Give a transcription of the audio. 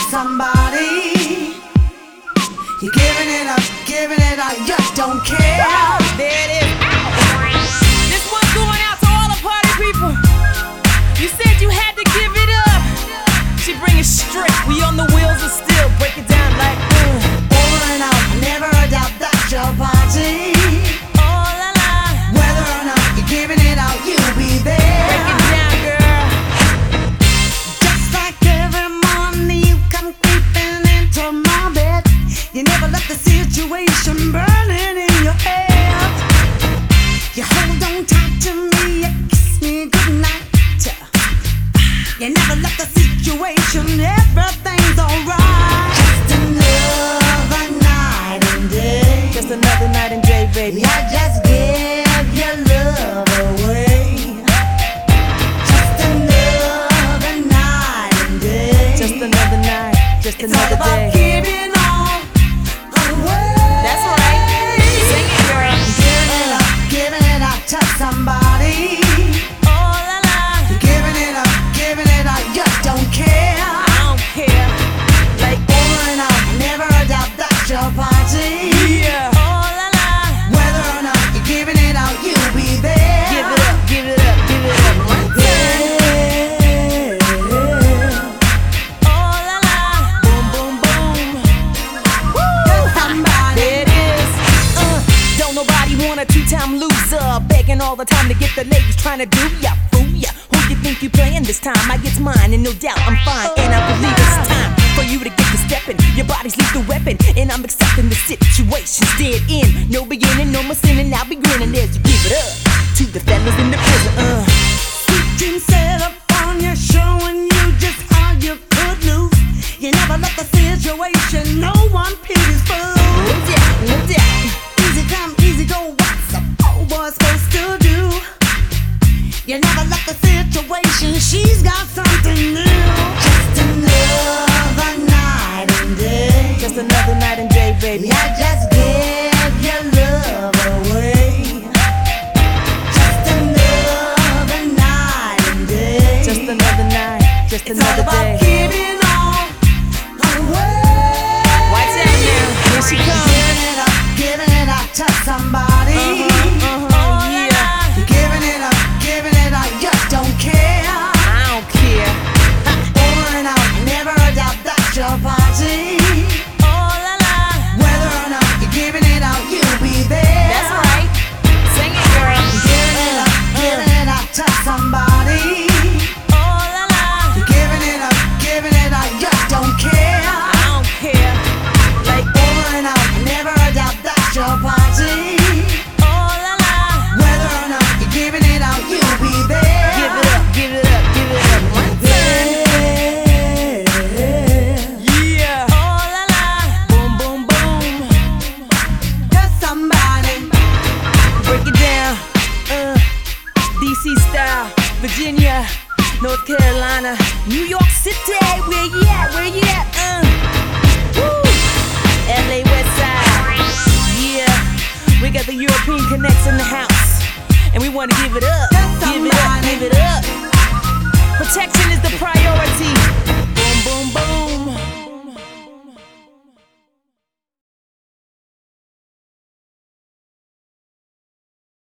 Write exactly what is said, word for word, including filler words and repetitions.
somebody. You're giving it up, giving it up, you don't care. There it is. This one's going out to all the party people. You said you had to give it up. She bring it straight. We on the wheels of steel. Break it down like uh. Over and out, never a doubt that's your party. Oh la la. Whether or not you're giving it out, you'll be there. Break it down, girl. Just like every morning you come creeping into my bed. You never let the situation burning in your head. You hold on tight to me, you kiss me goodnight. You never let the situation, everything's alright. Just another night and day. Just another night and day, baby. I just give your love away. Just another night and day. Just another night, just It's another all about day. giving all away. That's right. Sing it, girl. Giving it up, giving it up to somebody. Oh la la. Giving it up, giving it up, you don't care. I don't care. Like Over and out, never a doubt that's your party. yeah. Oh la la. Whether or not you're giving it out, you'll be there. Give it up, give it up, give it up. One time. Oh la la. Boom, boom, boom. Woo. Somebody. There it is. Uh, don't nobody want a two-time loser, begging all the time to get the ladies trying to do ya, fool ya. Who you think you playing this time? I get mine, and no doubt I'm fine. And I believe it's time for you to get to stepping. Your body's lethal weapon, and I'm accepting the situation's dead end. No beginning, no more sinning. I'll be grinning as you give it up to the fellas in the prison. Uh. Sweet dreams set up on you, showing you just how you could lose. You never let the situation, no one pities fools. No doubt, no doubt. Easy come, easy go, what's a poor boy supposed to do? You never let the situation, she's got something new. Just another night and day. Just another night and day, baby. I just give your love away. Just another night and day. Just another night, just It's all another about day. giving all away. Watch out now, here she comes. Giving it up, giving it up to somebody. Uh-huh, uh-huh, yeah. You're giving it up, giving it up, you don't care. I don't care. Over and out, never a doubt that's your party. Oh la la. Whether or not you're giving it out, you'll be there. That's right. Sing it, girl. Giving it up, giving it up to somebody. Oh la la. You're giving it up, giving it up, you don't care. I don't care. Like Over and out, never a doubt that's your party. oh la la. Whether or not you're giving it out, you'll be there. Give it up, give it up, give it up. One time. Yeah. Oh la la. Boom, boom, boom. Just somebody. Break it down. Uh. D C style. Virginia. North Carolina. New York City. Where you at? Where you at? Uh. Woo. L A West Side. Yeah. We got the European connects in the house. And we want to give it up. Just Give it up, somebody. give it up. Protection is the priority. Boom, boom, boom.